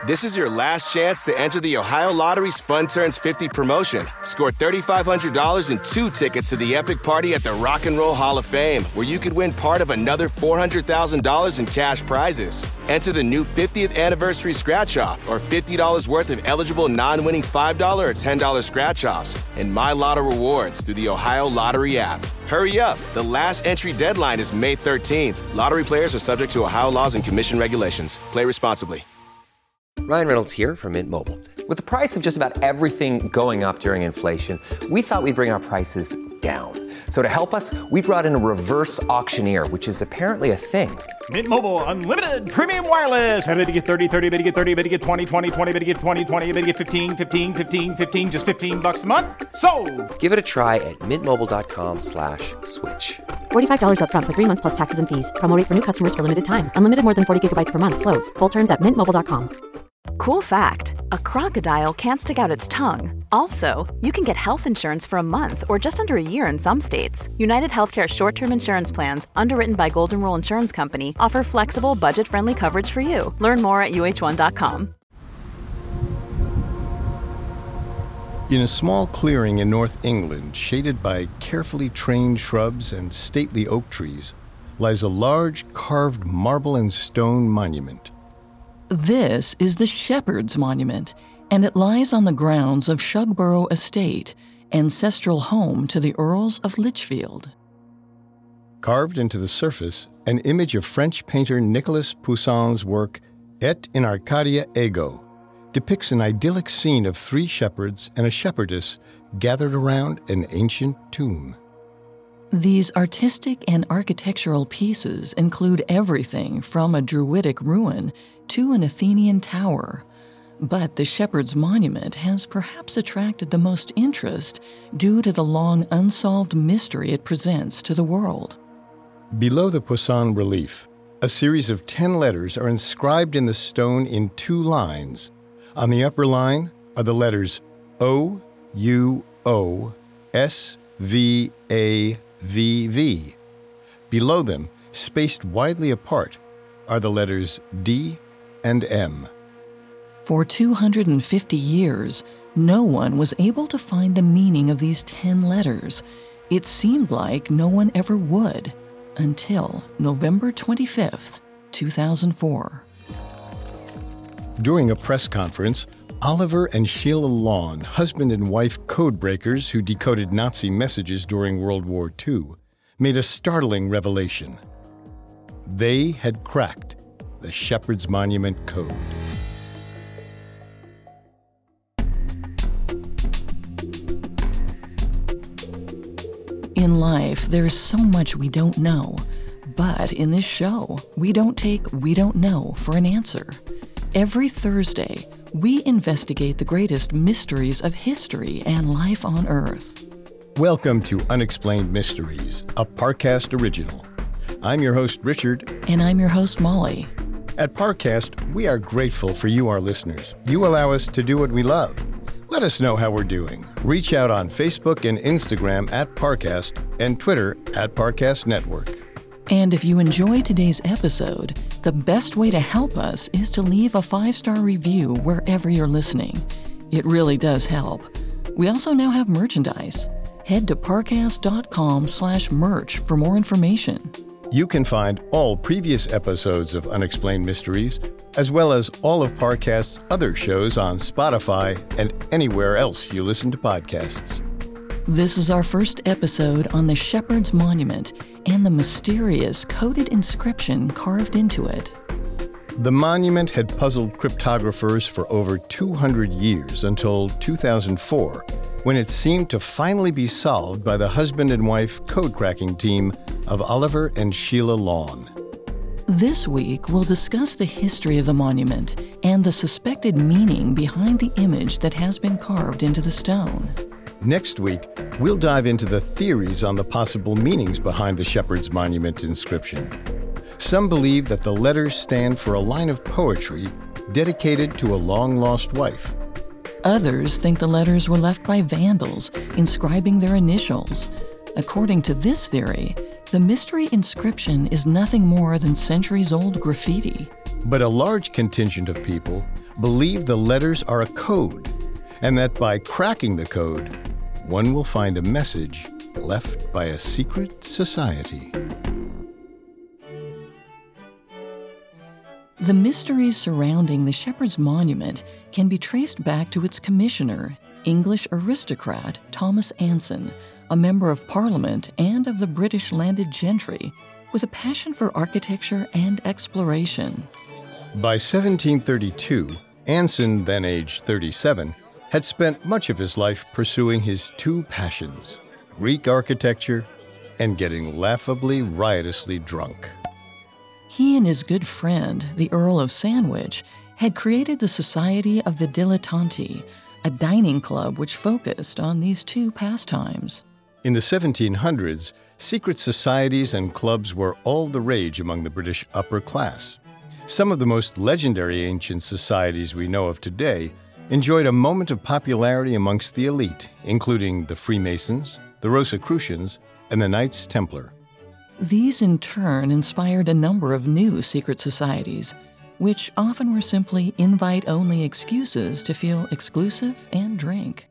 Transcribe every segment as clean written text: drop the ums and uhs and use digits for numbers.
This is your last chance to enter the Ohio Lottery's Fun Turns 50 promotion. Score $3,500 and 2 tickets to the epic party at the Rock and Roll Hall of Fame, where you could win part of another $400,000 in cash prizes. Enter the new 50th anniversary scratch-off or $50 worth of eligible non-winning $5 or $10 scratch-offs and My Lotto rewards through the Ohio Lottery app. Hurry up. The last entry deadline is May 13th. Lottery players are subject to Ohio laws and commission regulations. Play responsibly. Ryan Reynolds here from Mint Mobile. With the price of just about everything going up during inflation, we thought we'd bring our prices down. So to help us, we brought in a reverse auctioneer, which is apparently a thing. Mint Mobile Unlimited Premium Wireless. How to get 30, 30, bit to get 30, bit to get 20, 20, 20, bit to get 20, 20, bit to get 15, 15, 15, 15, just $15 a month? Sold! Give it a try at mintmobile.com/switch. $45 up front for 3 months plus taxes and fees. Promo rate for new customers for limited time. Unlimited more than 40 gigabytes per month. Slows full terms at mintmobile.com. Cool fact, a crocodile can't stick out its tongue. Also, you can get health insurance for a month or just under a year in some states. United Healthcare short-term insurance plans, underwritten by Golden Rule Insurance Company, offer flexible, budget-friendly coverage for you. Learn more at uh1.com. In a small clearing in North England, shaded by carefully trained shrubs and stately oak trees, lies a large carved marble and stone monument. This is the Shepherd's Monument, and it lies on the grounds of Shugborough Estate, ancestral home to the Earls of Lichfield. Carved into the surface, an image of French painter Nicolas Poussin's work Et in Arcadia Ego depicts an idyllic scene of 3 shepherds and a shepherdess gathered around an ancient tomb. These artistic and architectural pieces include everything from a Druidic ruin to an Athenian tower. But the Shepherd's Monument has perhaps attracted the most interest due to the long unsolved mystery it presents to the world. Below the Poussin relief, a series of 10 letters are inscribed in the stone in 2 lines. On the upper line are the letters O, U, O, S, V, A, V, V. Below them, spaced widely apart, are the letters D and M. For 250 years, no one was able to find the meaning of these 10 letters. It seemed like no one ever would, until November 25th, 2004. During a press conference, Oliver and Sheila Lawn, husband and wife codebreakers who decoded Nazi messages during World War II, made a startling revelation. They had cracked the Shepherd's Monument code. In life, there's so much we don't know. But in this show, we don't take "we don't know" for an answer. Every Thursday, we investigate the greatest mysteries of history and life on Earth. Welcome to Unexplained Mysteries, a Parcast original. I'm your host, Richard. And I'm your host, Molly. At Parcast, we are grateful for you, our listeners. You allow us to do what we love. Let us know how we're doing. Reach out on Facebook and Instagram at Parcast and Twitter at Parcast Network. And if you enjoy today's episode, the best way to help us is to leave a 5-star review wherever you're listening. It really does help. We also now have merchandise. Head to parcast.com/merch for more information. You can find all previous episodes of Unexplained Mysteries, as well as all of Parcast's other shows on Spotify and anywhere else you listen to podcasts. This is our first episode on the Shepherd's Monument and the mysterious coded inscription carved into it. The monument had puzzled cryptographers for over 200 years until 2004, when it seemed to finally be solved by the husband and wife code-cracking team of Oliver and Sheila Lawn. This week, we'll discuss the history of the monument and the suspected meaning behind the image that has been carved into the stone. Next week, we'll dive into the theories on the possible meanings behind the Shepherd's Monument inscription. Some believe that the letters stand for a line of poetry dedicated to a long-lost wife. Others think the letters were left by vandals, inscribing their initials. According to this theory, the mystery inscription is nothing more than centuries-old graffiti. But a large contingent of people believe the letters are a code, and that by cracking the code, one will find a message left by a secret society. The mysteries surrounding the Shepherd's Monument can be traced back to its commissioner, English aristocrat Thomas Anson, a member of Parliament and of the British landed gentry, with a passion for architecture and exploration. By 1732, Anson, then aged 37, had spent much of his life pursuing his two passions, Greek architecture and getting laughably riotously drunk. He and his good friend, the Earl of Sandwich, had created the Society of the Dilettanti, a dining club which focused on these two pastimes. In the 1700s, secret societies and clubs were all the rage among the British upper class. Some of the most legendary ancient societies we know of today enjoyed a moment of popularity amongst the elite, including the Freemasons, the Rosicrucians, and the Knights Templar. These in turn inspired a number of new secret societies, which often were simply invite-only excuses to feel exclusive and drink.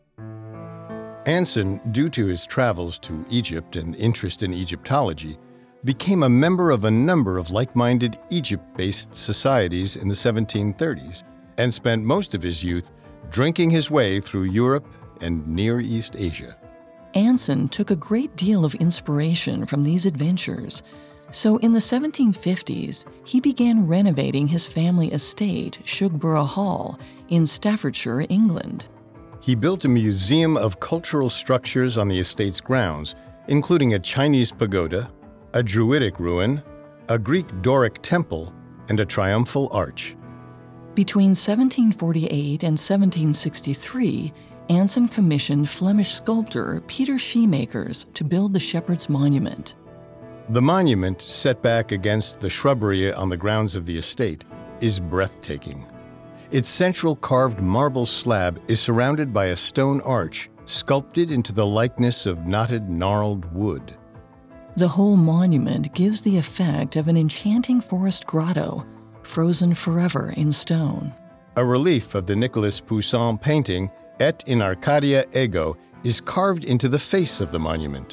Anson, due to his travels to Egypt and interest in Egyptology, became a member of a number of like-minded Egypt-based societies in the 1730s and spent most of his youth drinking his way through Europe and Near East Asia. Anson took a great deal of inspiration from these adventures, so in the 1750s, he began renovating his family estate, Shugborough Hall, in Staffordshire, England. He built a museum of cultural structures on the estate's grounds, including a Chinese pagoda, a Druidic ruin, a Greek Doric temple, and a triumphal arch. Between 1748 and 1763, Anson commissioned Flemish sculptor Peter Scheemakers to build the Shepherd's Monument. The monument, set back against the shrubbery on the grounds of the estate, is breathtaking. Its central carved marble slab is surrounded by a stone arch sculpted into the likeness of knotted, gnarled wood. The whole monument gives the effect of an enchanting forest grotto, frozen forever in stone. A relief of the Nicolas Poussin painting, Et in Arcadia Ego, is carved into the face of the monument.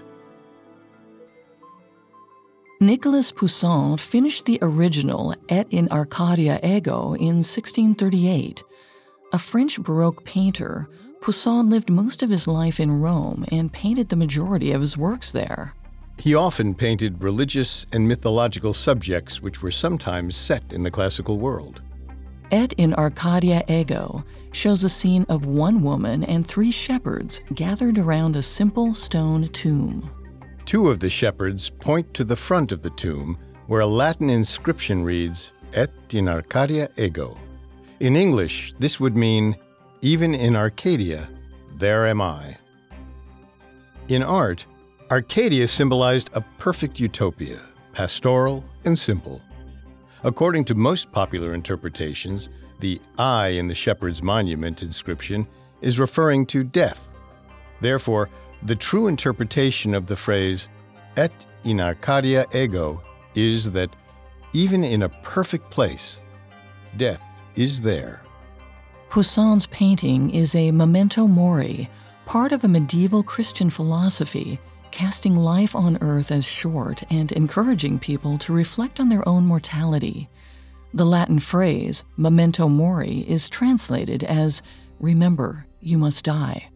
Nicolas Poussin finished the original Et in Arcadia Ego in 1638. A French Baroque painter, Poussin lived most of his life in Rome and painted the majority of his works there. He often painted religious and mythological subjects which were sometimes set in the classical world. Et in Arcadia Ego shows a scene of one woman and three shepherds gathered around a simple stone tomb. Two of the shepherds point to the front of the tomb, where a Latin inscription reads, Et in Arcadia Ego. In English, this would mean, even in Arcadia, there am I. In art, Arcadia symbolized a perfect utopia, pastoral and simple. According to most popular interpretations, the I in the Shepherd's Monument inscription is referring to death. Therefore, the true interpretation of the phrase, Et in Arcadia Ego, is that even in a perfect place, death is there. Poussin's painting is a memento mori, part of a medieval Christian philosophy, casting life on earth as short and encouraging people to reflect on their own mortality. The Latin phrase, memento mori, is translated as, remember, you must die.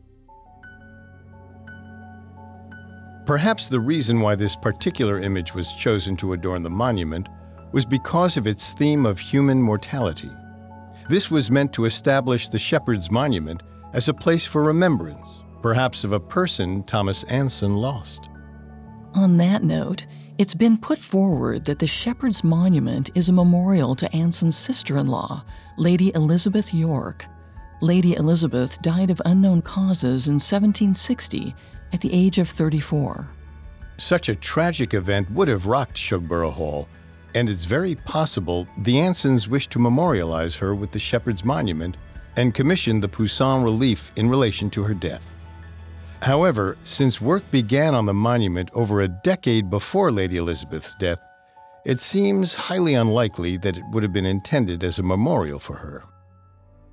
Perhaps the reason why this particular image was chosen to adorn the monument was because of its theme of human mortality. This was meant to establish the Shepherd's Monument as a place for remembrance, perhaps of a person Thomas Anson lost. On that note, it's been put forward that the Shepherd's Monument is a memorial to Anson's sister-in-law, Lady Elizabeth York. Lady Elizabeth died of unknown causes in 1760 at the age of 34. Such a tragic event would have rocked Shugborough Hall, and it's very possible the Ansons wished to memorialize her with the Shepherd's Monument and commissioned the Poussin relief in relation to her death. However, since work began on the monument over a decade before Lady Elizabeth's death, it seems highly unlikely that it would have been intended as a memorial for her.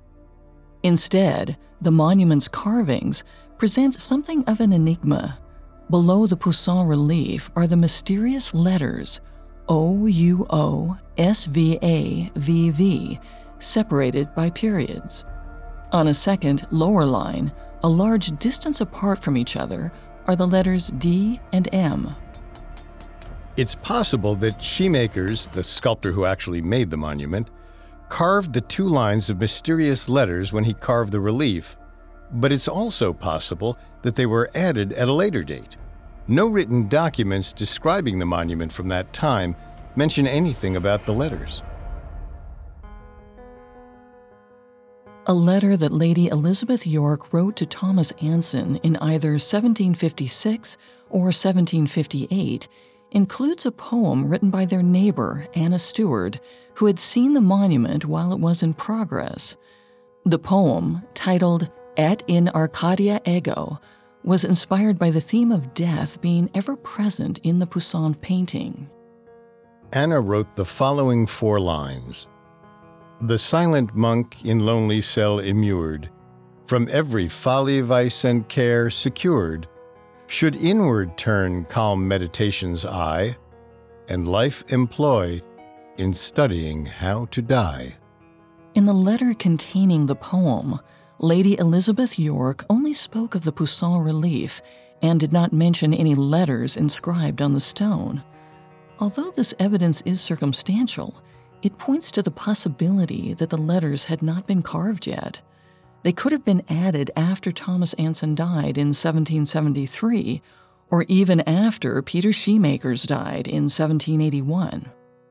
Instead, the monument's carvings present something of an enigma. Below the Poussin relief are the mysterious letters OUOSVAVV, separated by periods. On a second, lower line, a large distance apart from each other, are the letters D and M. It's possible that Scheemakers, the sculptor who actually made the monument, carved the two lines of mysterious letters when he carved the relief, but it's also possible that they were added at a later date. No written documents describing the monument from that time mention anything about the letters. A letter that Lady Elizabeth York wrote to Thomas Anson in either 1756 or 1758 includes a poem written by their neighbor, Anna Stewart, who had seen the monument while it was in progress. The poem, titled Et in Arcadia Ego, was inspired by the theme of death being ever present in the Poussin painting. Anna wrote the following 4 lines. The silent monk in lonely cell immured, from every folly, vice, and care secured, should inward turn calm meditation's eye, and life employ in studying how to die. In the letter containing the poem, Lady Elizabeth York only spoke of the Poussin relief and did not mention any letters inscribed on the stone. Although this evidence is circumstantial, it points to the possibility that the letters had not been carved yet. They could have been added after Thomas Anson died in 1773, or even after Peter Scheemakers died in 1781.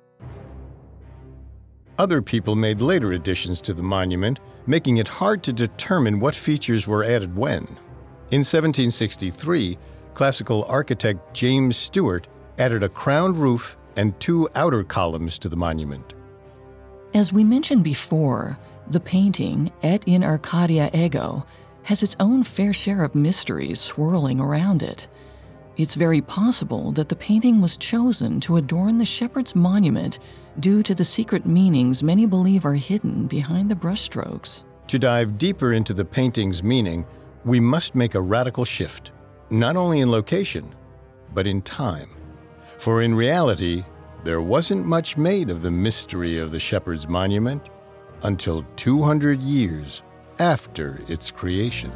Other people made later additions to the monument, making it hard to determine what features were added when. In 1763, classical architect James Stewart added a crowned roof and 2 outer columns to the monument. As we mentioned before, the painting, Et in Arcadia Ego, has its own fair share of mysteries swirling around it. It's very possible that the painting was chosen to adorn the shepherd's monument due to the secret meanings many believe are hidden behind the brushstrokes. To dive deeper into the painting's meaning, we must make a radical shift, not only in location, but in time. For in reality, there wasn't much made of the mystery of the shepherd's monument until 200 years after its creation.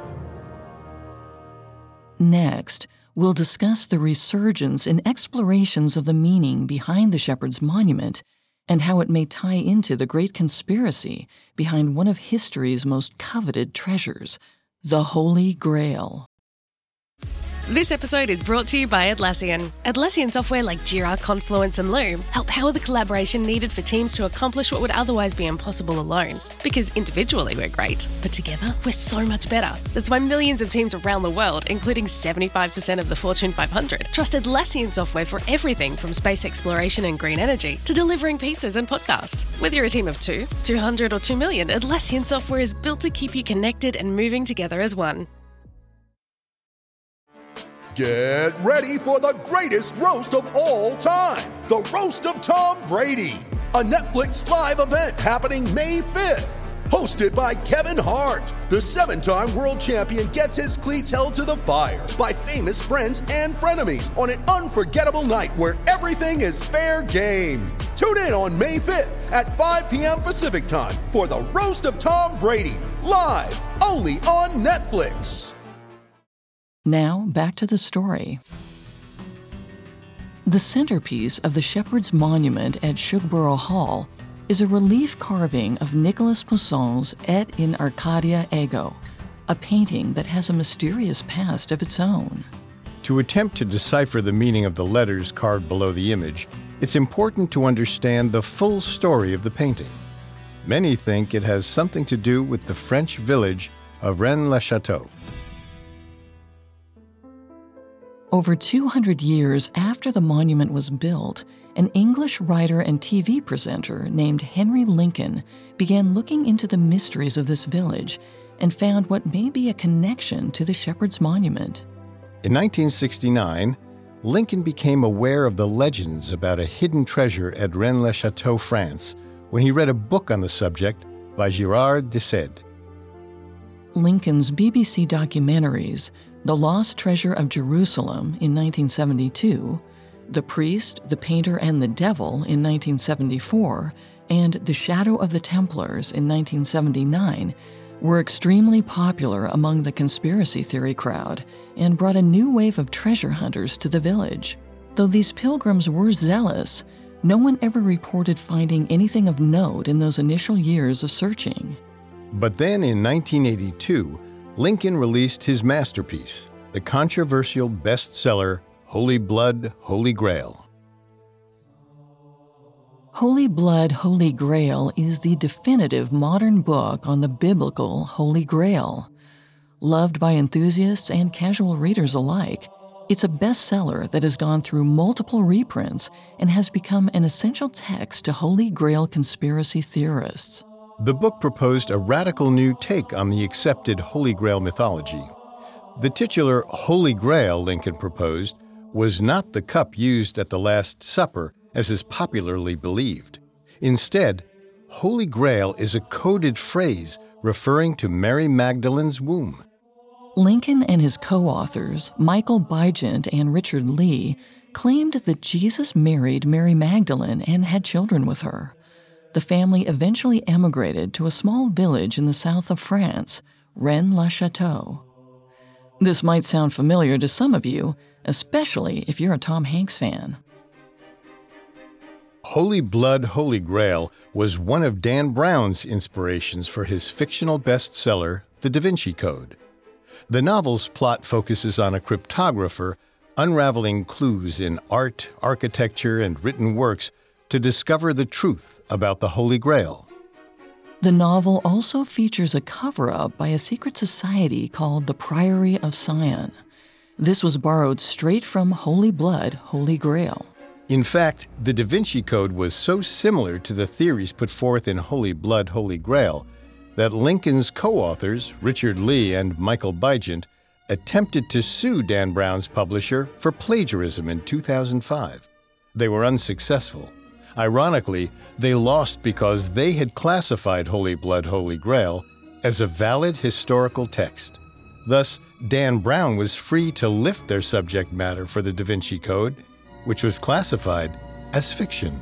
Next, we'll discuss the resurgence in explorations of the meaning behind the shepherd's monument and how it may tie into the great conspiracy behind one of history's most coveted treasures, the Holy Grail. This episode is brought to you by Atlassian. Atlassian software like Jira, Confluence, and Loom help power the collaboration needed for teams to accomplish what would otherwise be impossible alone. Because individually we're great, but together we're so much better. That's why millions of teams around the world, including 75% of the Fortune 500, trust Atlassian software for everything from space exploration and green energy to delivering pizzas and podcasts. Whether you're a team of 2, 200, or 2 million, Atlassian software is built to keep you connected and moving together as one. Get ready for the greatest roast of all time, the Roast of Tom Brady, a Netflix live event happening May 5th. Hosted by Kevin Hart, the 7-time world champion gets his cleats held to the fire by famous friends and frenemies on an unforgettable night where everything is fair game. Tune in on May 5th at 5 p.m. Pacific time for the Roast of Tom Brady, live only on Netflix. Now, back to the story. The centerpiece of the Shepherd's Monument at Shugborough Hall is a relief carving of Nicolas Poussin's Et in Arcadia Ego, a painting that has a mysterious past of its own. To attempt to decipher the meaning of the letters carved below the image, it's important to understand the full story of the painting. Many think it has something to do with the French village of Rennes-le-Château. Over 200 years after the monument was built, an English writer and TV presenter named Henry Lincoln began looking into the mysteries of this village and found what may be a connection to the Shepherd's Monument. In 1969, Lincoln became aware of the legends about a hidden treasure at Rennes-le-Château, France, when he read a book on the subject by Girard de Sède. Lincoln's BBC documentaries, The Lost Treasure of Jerusalem in 1972, The Priest, the Painter, and the Devil in 1974, and The Shadow of the Templars in 1979, were extremely popular among the conspiracy theory crowd and brought a new wave of treasure hunters to the village. Though these pilgrims were zealous, no one ever reported finding anything of note in those initial years of searching. But then in 1982, Lincoln released his masterpiece, the controversial bestseller Holy Blood, Holy Grail. Holy Blood, Holy Grail is the definitive modern book on the biblical Holy Grail. Loved by enthusiasts and casual readers alike, it's a bestseller that has gone through multiple reprints and has become an essential text to Holy Grail conspiracy theorists. The book proposed a radical new take on the accepted Holy Grail mythology. The titular Holy Grail, Lincoln proposed, was not the cup used at the Last Supper, as is popularly believed. Instead, Holy Grail is a coded phrase referring to Mary Magdalene's womb. Lincoln and his co-authors, Michael Bygent and Richard Lee, claimed that Jesus married Mary Magdalene and had children with her. The family eventually emigrated to a small village in the south of France, Rennes-le-Château. This might sound familiar to some of you, especially if you're a Tom Hanks fan. Holy Blood, Holy Grail was one of Dan Brown's inspirations for his fictional bestseller, The Da Vinci Code. The novel's plot focuses on a cryptographer unraveling clues in art, architecture, and written works to discover the truth about the Holy Grail. The novel also features a cover-up by a secret society called the Priory of Sion. This was borrowed straight from Holy Blood, Holy Grail. In fact, the Da Vinci Code was so similar to the theories put forth in Holy Blood, Holy Grail that Lincoln's co-authors, Richard Lee and Michael Bygent, attempted to sue Dan Brown's publisher for plagiarism in 2005. They were unsuccessful. Ironically, they lost because they had classified Holy Blood, Holy Grail as a valid historical text. Thus, Dan Brown was free to lift their subject matter for the Da Vinci Code, which was classified as fiction.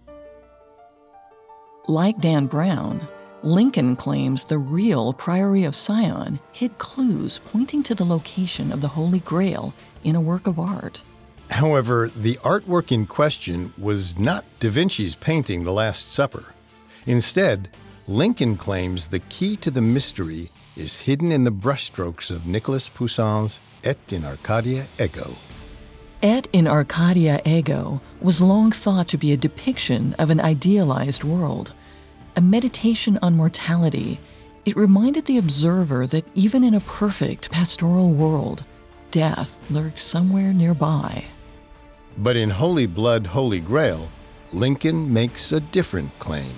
Like Dan Brown, Lincoln claims the real Priory of Sion hid clues pointing to the location of the Holy Grail in a work of art. However, the artwork in question was not Da Vinci's painting The Last Supper. Instead, Lincoln claims the key to the mystery is hidden in the brushstrokes of Nicolas Poussin's Et in Arcadia Ego. Et in Arcadia Ego was long thought to be a depiction of an idealized world. A meditation on mortality, it reminded the observer that even in a perfect pastoral world, death lurks somewhere nearby. But in Holy Blood, Holy Grail, Lincoln makes a different claim.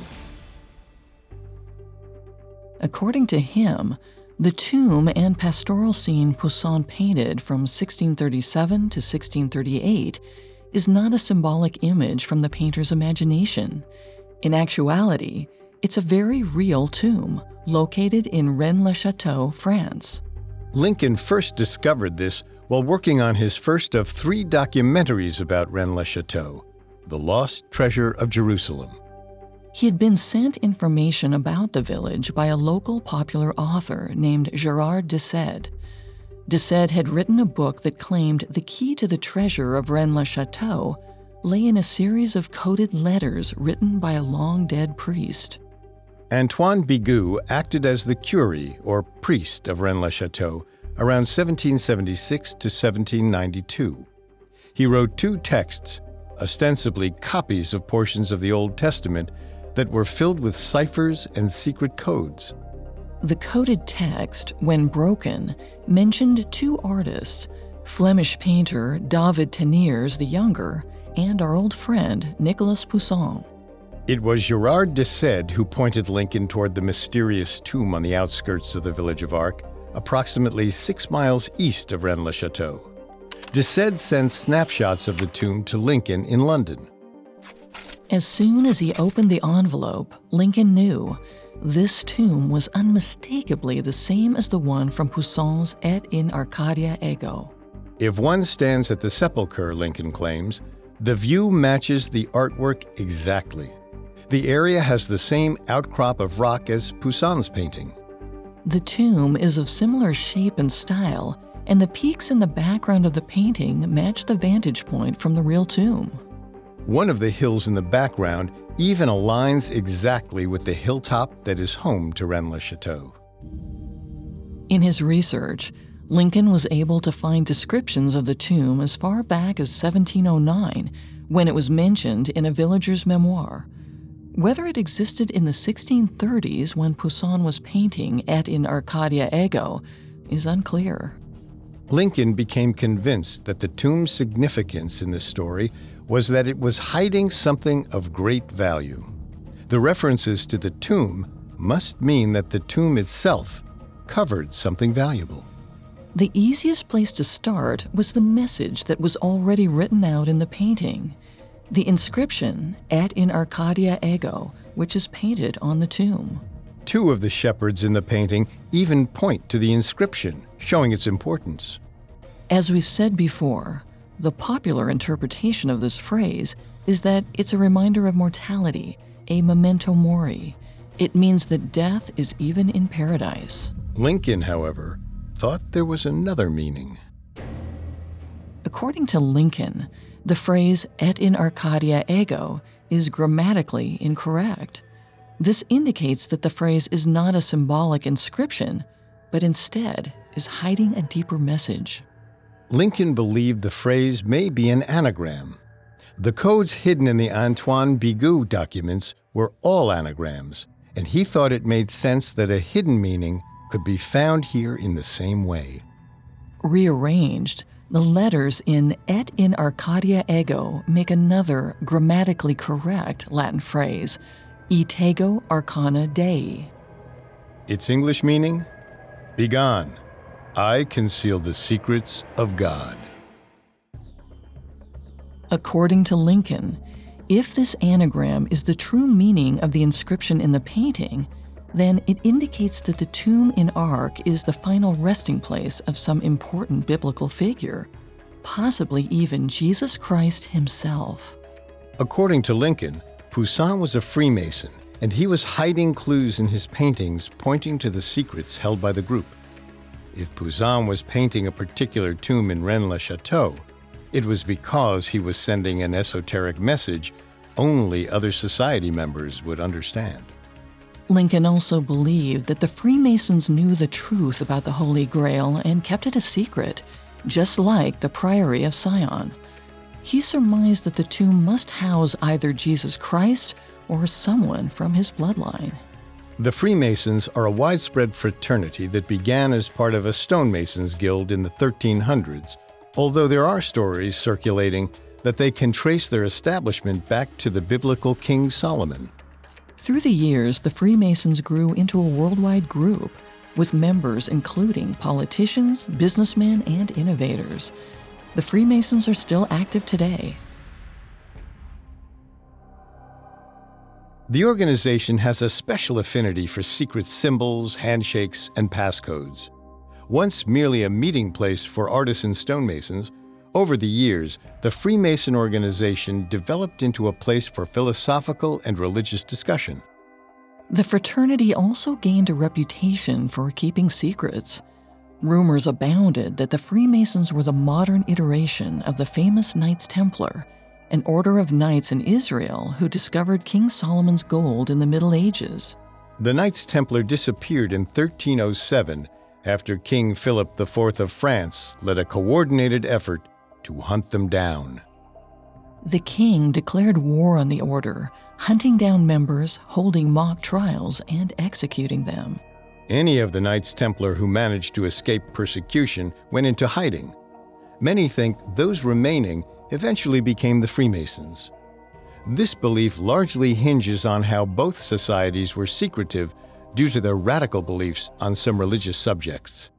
According to him, the tomb and pastoral scene Poussin painted from 1637 to 1638 is not a symbolic image from the painter's imagination. In actuality, it's a very real tomb located in Rennes-le-Château, France. Lincoln first discovered this while working on his first of 3 documentaries about Rennes-le-Château, The Lost Treasure of Jerusalem. He had been sent information about the village by a local popular author named Gérard de Sède. De Sède had written a book that claimed the key to the treasure of Rennes-le-Château lay in a series of coded letters written by a long-dead priest. Antoine Bigot acted as the curé, or priest, of Rennes-le-Château around 1776 to 1792. He wrote 2 texts, ostensibly copies of portions of the Old Testament, that were filled with ciphers and secret codes. The coded text, when broken, mentioned 2 artists, Flemish painter David Teniers the Younger and our old friend Nicolas Poussin. It was Gérard de Sède who pointed Lincoln toward the mysterious tomb on the outskirts of the village of Arques, approximately 6 miles east of Rennes-le-Château. De Sède sent snapshots of the tomb to Lincoln in London. As soon as he opened the envelope, Lincoln knew This tomb was unmistakably the same as the one from Poussin's Et in Arcadia Ego. If one stands at the sepulchre, Lincoln claims, the view matches the artwork exactly. The area has the same outcrop of rock as Poussin's painting. The tomb is of similar shape and style, and the peaks in the background of the painting match the vantage point from the real tomb. One of the hills in the background even aligns exactly with the hilltop that is home to Rennes-le-Château. In his research, Lincoln was able to find descriptions of the tomb as far back as 1709, when it was mentioned in a villager's memoir. Whether it existed in the 1630s when Poussin was painting Et in Arcadia Ego is unclear. Lincoln became convinced that the tomb's significance in this story was that it was hiding something of great value. The references to the tomb must mean that the tomb itself covered something valuable. The easiest place to start was the message that was already written out in the painting. The inscription, Et in Arcadia Ego, which is painted on the tomb. Two of the shepherds in the painting even point to the inscription, showing its importance. As we've said before, the popular interpretation of this phrase is that it's a reminder of mortality, a memento mori. It means that death is even in paradise. Lincoln, however, thought there was another meaning. According to Lincoln, the phrase Et in Arcadia Ego is grammatically incorrect. This indicates that the phrase is not a symbolic inscription, but instead is hiding a deeper message. Lincoln believed the phrase may be an anagram. The codes hidden in the Antoine Bigot documents were all anagrams, and he thought it made sense that a hidden meaning could be found here in the same way. Rearranged, the letters in Et in Arcadia Ego make another grammatically correct Latin phrase, Etego Arcana Dei. Its English meaning? Begone. I conceal the secrets of God. According to Lincoln, if this anagram is the true meaning of the inscription in the painting, then it indicates that the tomb in Arc is the final resting place of some important biblical figure, possibly even Jesus Christ himself. According to Lincoln, Poussin was a Freemason, and he was hiding clues in his paintings pointing to the secrets held by the group. If Poussin was painting a particular tomb in Rennes-le-Château, it was because he was sending an esoteric message only other society members would understand. Lincoln also believed that the Freemasons knew the truth about the Holy Grail and kept it a secret, just like the Priory of Sion. He surmised that the tomb must house either Jesus Christ or someone from his bloodline. The Freemasons are a widespread fraternity that began as part of a stonemasons guild in the 1300s, although there are stories circulating that they can trace their establishment back to the biblical King Solomon. Through the years, the Freemasons grew into a worldwide group, with members including politicians, businessmen, and innovators. The Freemasons are still active today. The organization has a special affinity for secret symbols, handshakes, and passcodes. Once merely a meeting place for artisan stonemasons, over the years, the Freemason organization developed into a place for philosophical and religious discussion. The fraternity also gained a reputation for keeping secrets. Rumors abounded that the Freemasons were the modern iteration of the famous Knights Templar, an order of knights in Israel who discovered King Solomon's gold in the Middle Ages. The Knights Templar disappeared in 1307 after King Philip IV of France led a coordinated effort to hunt them down. The king declared war on the order, hunting down members, holding mock trials, and executing them. Any of the Knights Templar who managed to escape persecution went into hiding. Many think those remaining eventually became the Freemasons. This belief largely hinges on how both societies were secretive due to their radical beliefs on some religious subjects.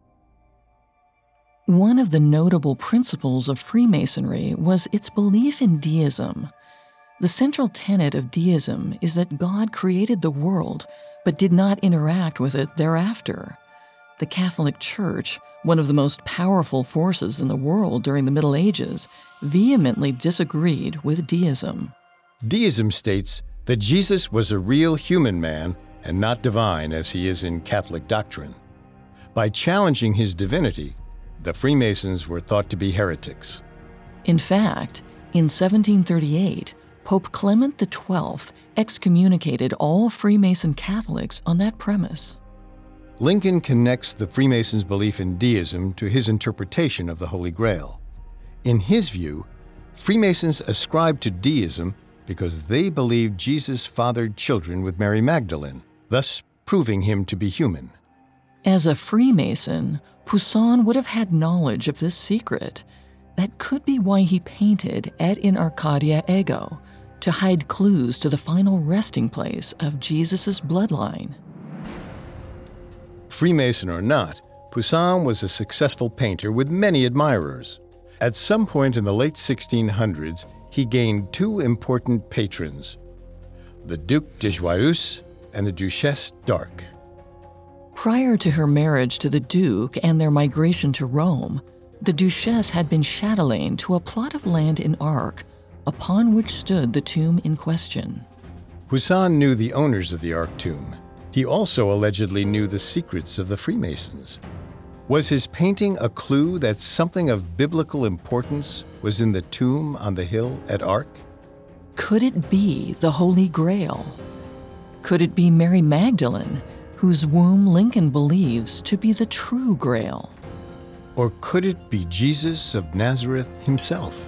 One of the notable principles of Freemasonry was its belief in deism. The central tenet of deism is that God created the world, but did not interact with it thereafter. The Catholic Church, one of the most powerful forces in the world during the Middle Ages, vehemently disagreed with deism. Deism states that Jesus was a real human man and not divine as he is in Catholic doctrine. By challenging his divinity, the Freemasons were thought to be heretics. In fact, in 1738, Pope Clement XII excommunicated all Freemason Catholics on that premise. Lincoln connects the Freemasons' belief in deism to his interpretation of the Holy Grail. In his view, Freemasons ascribed to deism because they believed Jesus fathered children with Mary Magdalene, thus proving him to be human. As a Freemason, Poussin would have had knowledge of this secret. That could be why he painted Et in Arcadia Ego, to hide clues to the final resting place of Jesus' bloodline. Freemason or not, Poussin was a successful painter with many admirers. At some point in the late 1600s, he gained two important patrons, the Duc de Joyeuse and the Duchesse d'Arc. Prior to her marriage to the Duke and their migration to Rome, the Duchesse had been chatelaine to a plot of land in Arc, upon which stood the tomb in question. Poussin knew the owners of the Arc tomb. He also allegedly knew the secrets of the Freemasons. Was his painting a clue that something of biblical importance was in the tomb on the hill at Arc? Could it be the Holy Grail? Could it be Mary Magdalene, whose womb Lincoln believes to be the true Grail? Or could it be Jesus of Nazareth himself?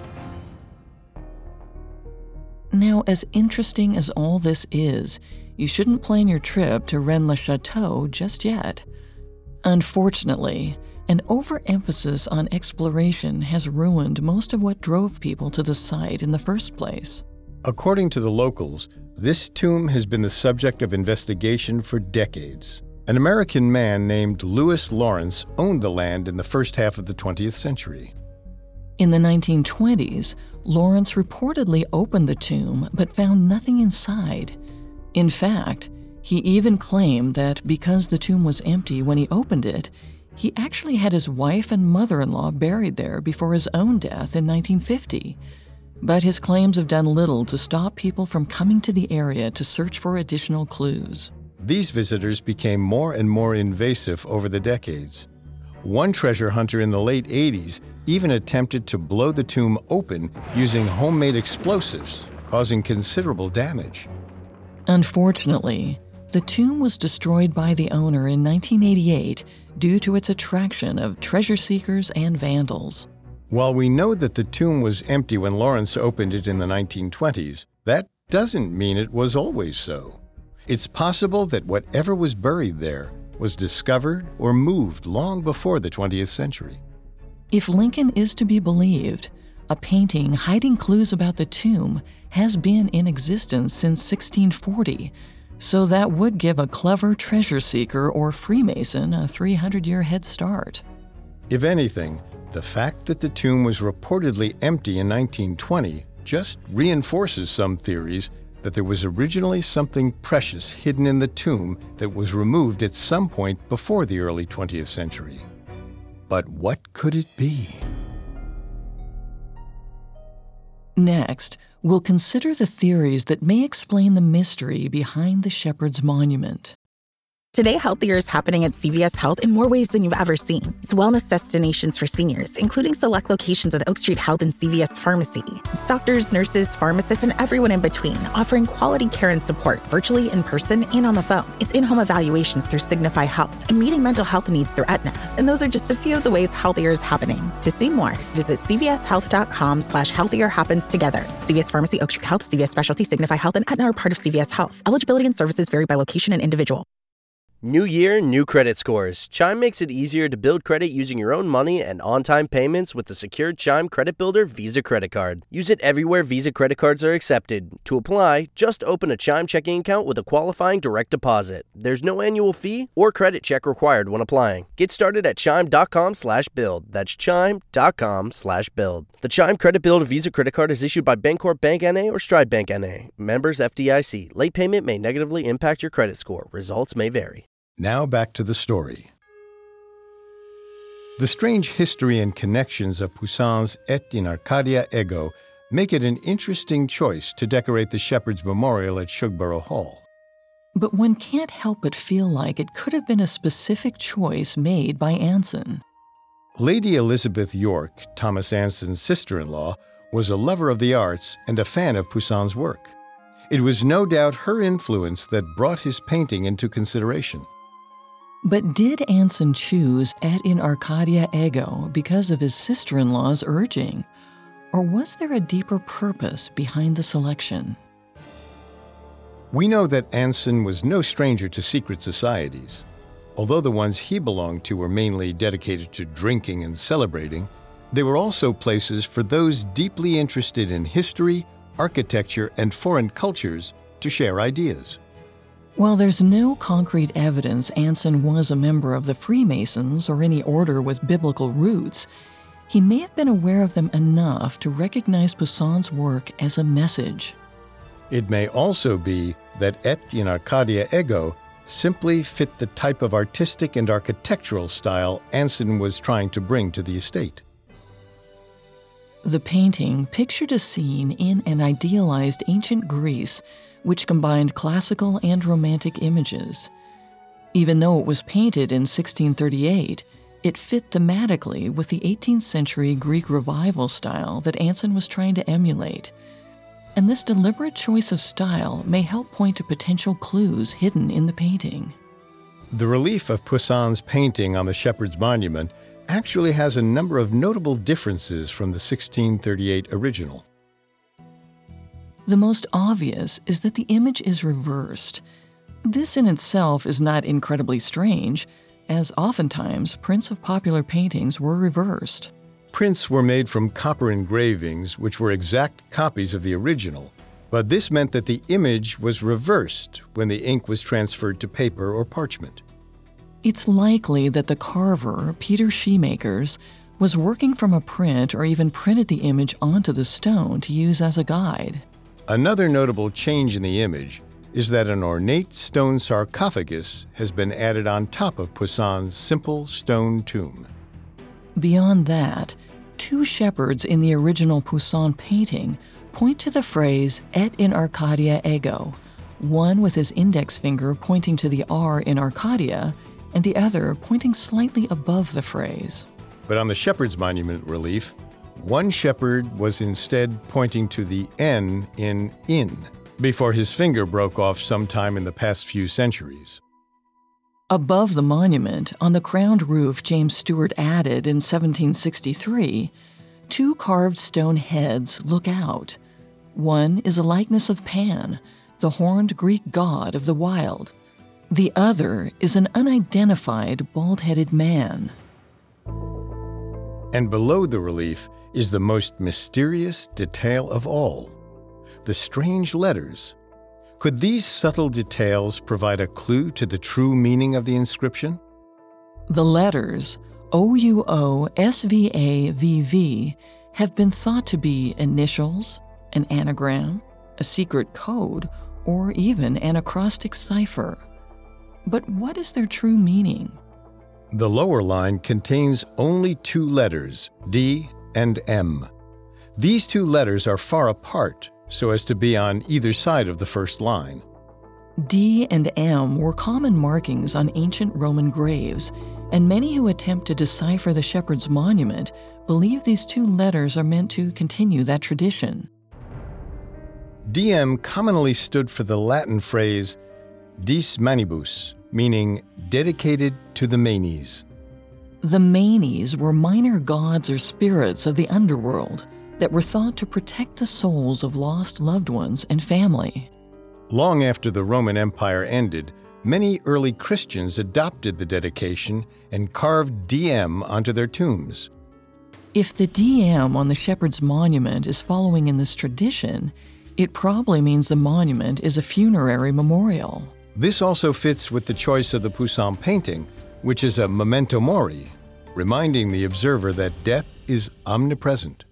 Now, as interesting as all this is, you shouldn't plan your trip to Rennes-le-Château just yet. Unfortunately, an overemphasis on exploration has ruined most of what drove people to the site in the first place. According to the locals, this tomb has been the subject of investigation for decades. An American man named Lewis Lawrence owned the land in the first half of the 20th century. In the 1920s, Lawrence reportedly opened the tomb but found nothing inside. In fact, he even claimed that because the tomb was empty when he opened it, he actually had his wife and mother-in-law buried there before his own death in 1950. But his claims have done little to stop people from coming to the area to search for additional clues. These visitors became more and more invasive over the decades. One treasure hunter in the late 80s even attempted to blow the tomb open using homemade explosives, causing considerable damage. Unfortunately, the tomb was destroyed by the owner in 1988 due to its attraction of treasure seekers and vandals. While we know that the tomb was empty when Lawrence opened it in the 1920s, that doesn't mean it was always so. It's possible that whatever was buried there was discovered or moved long before the 20th century. If Lincoln is to be believed, a painting hiding clues about the tomb has been in existence since 1640, so that would give a clever treasure seeker or Freemason a 300-year head start. If anything, the fact that the tomb was reportedly empty in 1920 just reinforces some theories that there was originally something precious hidden in the tomb that was removed at some point before the early 20th century. But what could it be? Next, we'll consider the theories that may explain the mystery behind the Shepherd's Monument. Today, healthier is happening at CVS Health in more ways than you've ever seen. It's wellness destinations for seniors, including select locations with Oak Street Health and CVS Pharmacy. It's doctors, nurses, pharmacists, and everyone in between, offering quality care and support virtually, in person, and on the phone. It's in-home evaluations through Signify Health and meeting mental health needs through Aetna. And those are just a few of the ways healthier is happening. To see more, visit cvshealth.com/healthier happens together. CVS Pharmacy, Oak Street Health, CVS Specialty, Signify Health, and Aetna are part of CVS Health. Eligibility and services vary by location and individual. New year, new credit scores. Chime makes it easier to build credit using your own money and on-time payments with the secured Chime Credit Builder Visa Credit Card. Use it everywhere Visa credit cards are accepted. To apply, just open a Chime checking account with a qualifying direct deposit. There's no annual fee or credit check required when applying. Get started at chime.com/build. That's chime.com/build. The Chime Credit Builder Visa Credit Card is issued by Bancorp Bank N.A. or Stride Bank N.A. Members FDIC. Late payment may negatively impact your credit score. Results may vary. Now back to the story. The strange history and connections of Poussin's Et in Arcadia Ego make it an interesting choice to decorate the Shepherd's Memorial at Shugborough Hall. But one can't help but feel like it could have been a specific choice made by Anson. Lady Elizabeth York, Thomas Anson's sister-in-law, was a lover of the arts and a fan of Poussin's work. It was no doubt her influence that brought his painting into consideration. But did Anson choose Et in Arcadia Ego because of his sister-in-law's urging? Or was there a deeper purpose behind the selection? We know that Anson was no stranger to secret societies. Although the ones he belonged to were mainly dedicated to drinking and celebrating, they were also places for those deeply interested in history, architecture, and foreign cultures to share ideas. While there's no concrete evidence Anson was a member of the Freemasons or any order with biblical roots, he may have been aware of them enough to recognize Poussin's work as a message. It may also be that Et in Arcadia Ego simply fit the type of artistic and architectural style Anson was trying to bring to the estate. The painting pictured a scene in an idealized ancient Greece which combined classical and romantic images. Even though it was painted in 1638, it fit thematically with the 18th century Greek revival style that Anson was trying to emulate. And this deliberate choice of style may help point to potential clues hidden in the painting. The relief of Poussin's painting on the Shepherd's Monument actually has a number of notable differences from the 1638 original. The most obvious is that the image is reversed. This in itself is not incredibly strange, as oftentimes prints of popular paintings were reversed. Prints were made from copper engravings, which were exact copies of the original, but this meant that the image was reversed when the ink was transferred to paper or parchment. It's likely that the carver, Peter Shoemakers, was working from a print or even printed the image onto the stone to use as a guide. Another notable change in the image is that an ornate stone sarcophagus has been added on top of Poussin's simple stone tomb. Beyond that, two shepherds in the original Poussin painting point to the phrase Et in Arcadia Ego, one with his index finger pointing to the R in Arcadia, and the other pointing slightly above the phrase. But on the Shepherd's Monument relief, one shepherd was instead pointing to the N in before his finger broke off sometime in the past few centuries. Above the monument, on the crowned roof James Stewart added in 1763, two carved stone heads look out. One is a likeness of Pan, the horned Greek god of the wild. The other is an unidentified bald-headed man. And below the relief is the most mysterious detail of all, the strange letters. Could these subtle details provide a clue to the true meaning of the inscription? The letters OUOSVAVV have been thought to be initials, an anagram, a secret code, or even an acrostic cipher. But what is their true meaning? The lower line contains only two letters, D and M. These two letters are far apart, so as to be on either side of the first line. D and M were common markings on ancient Roman graves, and many who attempt to decipher the Shepherd's Monument believe these two letters are meant to continue that tradition. DM commonly stood for the Latin phrase Dies Manibus, meaning dedicated to the Manes. The Manes were minor gods or spirits of the underworld that were thought to protect the souls of lost loved ones and family. Long after the Roman Empire ended, Many early Christians adopted the dedication and carved DM onto their tombs. If the DM on the shepherd's monument is following in this tradition, it probably means the monument is a funerary memorial. This also fits with the choice of the Poussin painting, which is a memento mori, reminding the observer that death is omnipresent.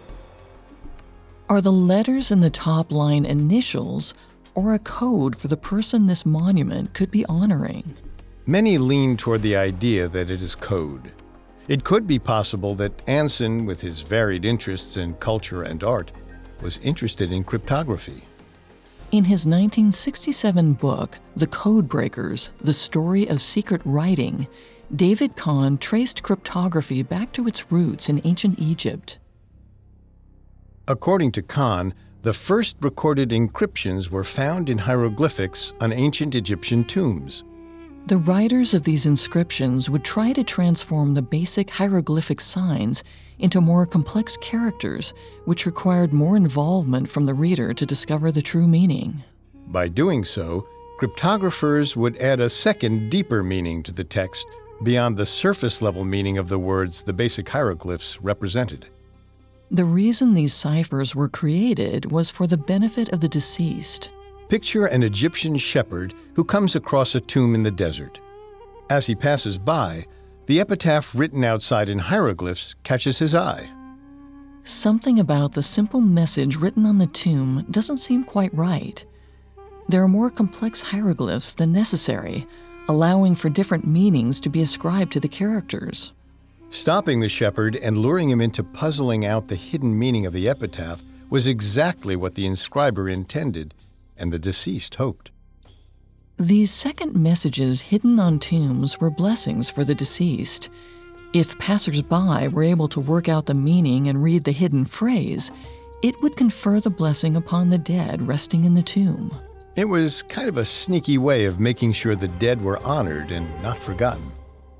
Are the letters in the top line initials or a code for the person this monument could be honoring? Many lean toward the idea that it is code. It could be possible that Anson, with his varied interests in culture and art, was interested in cryptography. In his 1967 book, The Codebreakers, The Story of Secret Writing, David Kahn traced cryptography back to its roots in ancient Egypt. According to Kahn, the first recorded encryptions were found in hieroglyphics on ancient Egyptian tombs. The writers of these inscriptions would try to transform the basic hieroglyphic signs into more complex characters, which required more involvement from the reader to discover the true meaning. By doing so, cryptographers would add a second, deeper meaning to the text beyond the surface-level meaning of the words the basic hieroglyphs represented. The reason these ciphers were created was for the benefit of the deceased. Picture an Egyptian shepherd who comes across a tomb in the desert. As he passes by, the epitaph written outside in hieroglyphs catches his eye. Something about the simple message written on the tomb doesn't seem quite right. There are more complex hieroglyphs than necessary, allowing for different meanings to be ascribed to the characters. Stopping the shepherd and luring him into puzzling out the hidden meaning of the epitaph was exactly what the inscriber intended and the deceased hoped. These second messages hidden on tombs were blessings for the deceased. If passers-by were able to work out the meaning and read the hidden phrase, it would confer the blessing upon the dead resting in the tomb. It was kind of a sneaky way of making sure the dead were honored and not forgotten.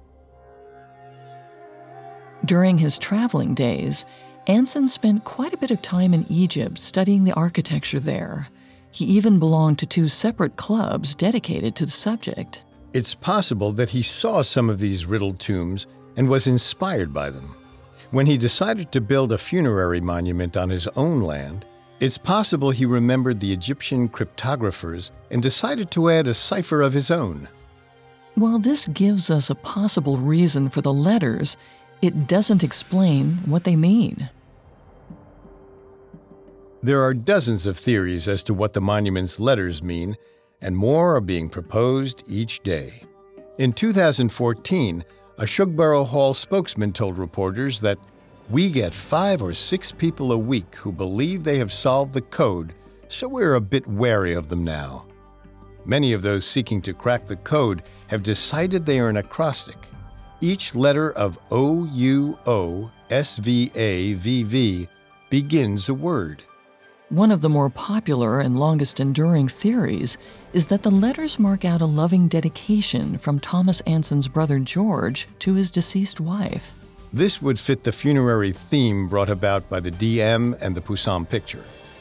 During his traveling days, Anson spent quite a bit of time in Egypt studying the architecture there. He even belonged to 2 separate clubs dedicated to the subject. It's possible that he saw some of these riddled tombs and was inspired by them. When he decided to build a funerary monument on his own land, it's possible he remembered the Egyptian cryptographers and decided to add a cipher of his own. While this gives us a possible reason for the letters, it doesn't explain what they mean. There are dozens of theories as to what the monument's letters mean, and more are being proposed each day. In 2014, a Shugborough Hall spokesman told reporters that we get 5 or 6 people a week who believe they have solved the code, so we're a bit wary of them now. Many of those seeking to crack the code have decided they are an acrostic. Each letter of OUOSVAVV begins a word. One of the more popular and longest-enduring theories is that the letters mark out a loving dedication from Thomas Anson's brother George to his deceased wife. This would fit the funerary theme brought about by the DM and the Poussin picture.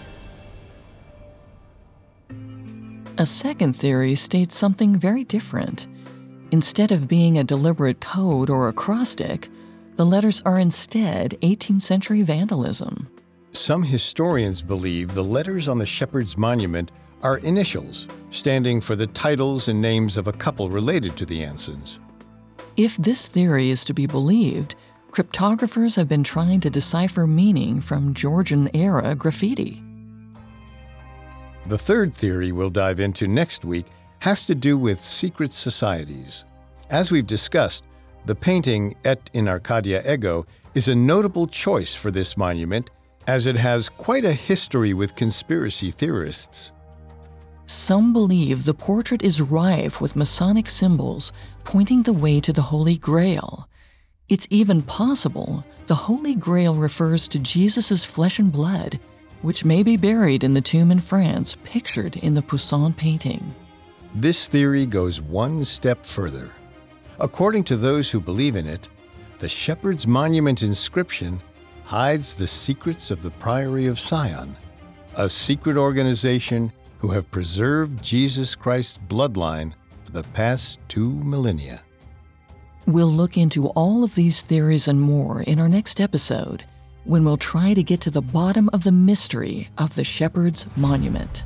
A second theory states something very different. Instead of being a deliberate code or acrostic, the letters are instead 18th century vandalism. Some historians believe the letters on the shepherd's monument are initials, standing for the titles and names of a couple related to the Ansons. If this theory is to be believed, cryptographers have been trying to decipher meaning from Georgian-era graffiti. The third theory we'll dive into next week has to do with secret societies. As we've discussed, the painting Et in Arcadia Ego is a notable choice for this monument, as it has quite a history with conspiracy theorists. Some believe the portrait is rife with Masonic symbols pointing the way to the Holy Grail. It's even possible the Holy Grail refers to Jesus' flesh and blood, which may be buried in the tomb in France pictured in the Poussin painting. This theory goes one step further. According to those who believe in it, the shepherd's monument inscription hides the secrets of the Priory of Sion, a secret organization who have preserved Jesus Christ's bloodline for the past 2 millennia. We'll look into all of these theories and more in our next episode, when we'll try to get to the bottom of the mystery of the Shepherd's Monument.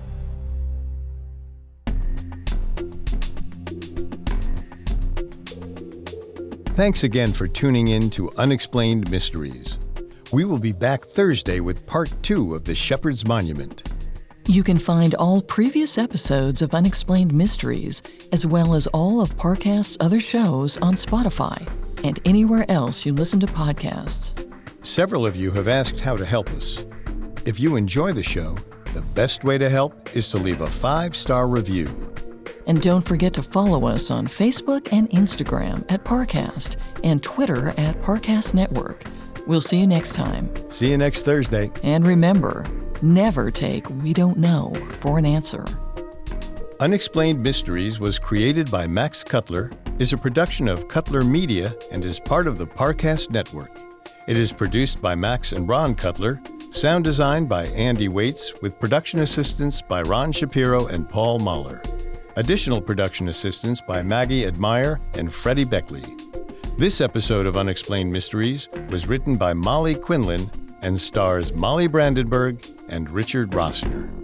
Thanks again for tuning in to Unexplained Mysteries. We will be back Thursday with Part 2 of the Shepherd's Monument. You can find all previous episodes of Unexplained Mysteries, as well as all of Parcast's other shows on Spotify and anywhere else you listen to podcasts. Several of you have asked how to help us. If you enjoy the show, the best way to help is to leave a 5-star review. And don't forget to follow us on Facebook and Instagram at Parcast and Twitter at Parcast Network. We'll see you next time. See you next Thursday. And remember, never take "we don't know" for an answer. Unexplained Mysteries was created by Max Cutler, is a production of Cutler Media, and is part of the Parcast Network. It is produced by Max and Ron Cutler, sound designed by Andy Waits, with production assistance by Ron Shapiro and Paul Mahler. Additional production assistance by Maggie Admire and Freddie Beckley. This episode of Unexplained Mysteries was written by Molly Quinlan and stars Molly Brandenburg and Richard Rossner.